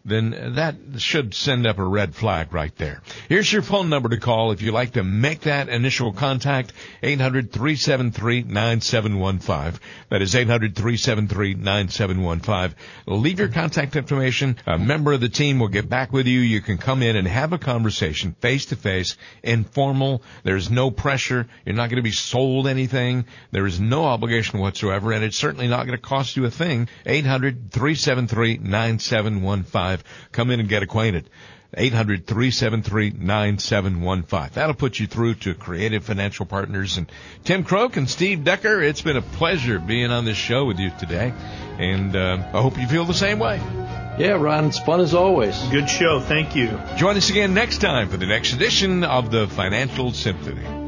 then that should send up a red flag right there. Here's your phone number to call if you'd like to make that initial contact, eight hundred, three seven three, nine seven one five. That is eight hundred, three seven three, nine seven one five. Leave your contact information. A member of the team will get back with you. You can come in and have a conversation face-to-face, informal. There's no pressure. You're not going to be sold anything. There is no obligation whatsoever, and it's certainly not going to cost you a thing. eight hundred, three seven three, nine seven one five. Come in and get acquainted. eight hundred, three seven three, nine seven one five. That'll put you through to Creative Financial Partners. And Tim Croak and Steve Decker, it's been a pleasure being on this show with you today. And uh, I hope you feel the same way. Yeah, Ron, it's fun as always. Good show. Thank you. Join us again next time for the next edition of the Financial Symphony.